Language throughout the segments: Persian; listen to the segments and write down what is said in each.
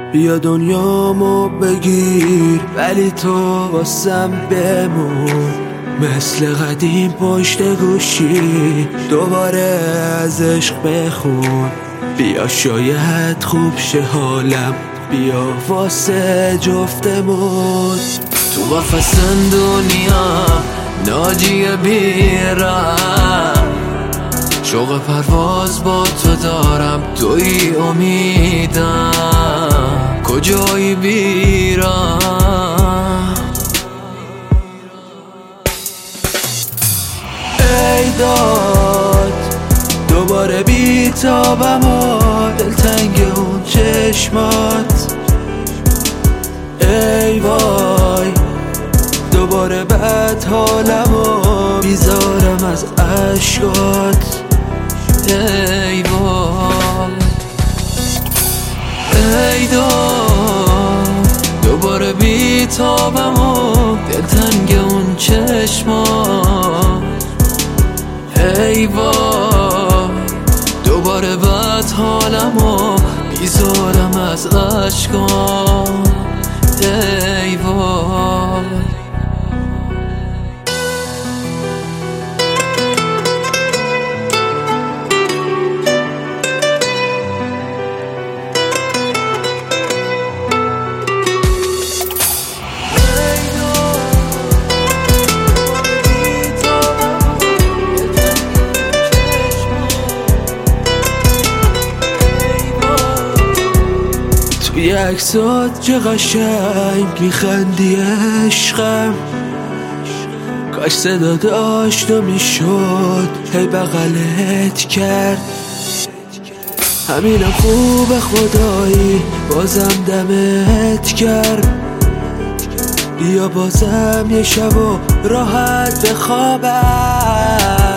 بیا دنیامو بگیر ولی تو واسم بمون، مثل قدیم پشت گوشی دوباره از عشق بخون. بیا شاید خوب شه حالم، بیا واسه جفتمون. تو قفس دنیا ناجی بیرم، شوق پرواز با تو دارم، توی امیدم کجایی بیرم. ای داد دوباره بیتابم و دلتنگ اون چشمات. ای وای دوباره بد حالم و بیزارم از عشقات. ای وای ای داد دوباره بیتابم و دلتنگ اون چشمات. ای وای دوباره بد حالم و بیزارم از عشقات. ای وای توی عکسات چه قشنگ میخندی عشقم، کاش صدا داشت و میشد هی بغلت کرد. همینم خوب خدایی بازم دمت کرد. بیا بازم یه شب و راحت بخوابم.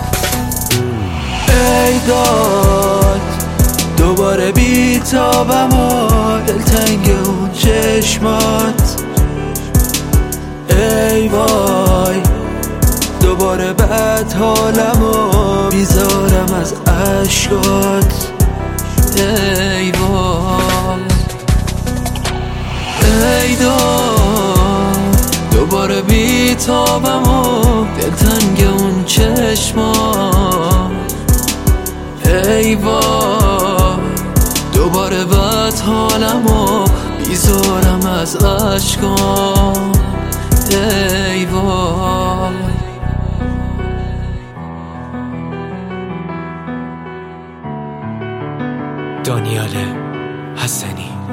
ای داد دوباره بیتابم و دلتنگ اون چشمات. ای وای دوباره بد حالم و بیزارم از عشقات. ای وای ای داد دوباره بیتابم و دلتنگ اون چشمات. ای وای دوباره بد حالم و بیزارم از عشقات. ای وای دانیال حسنی.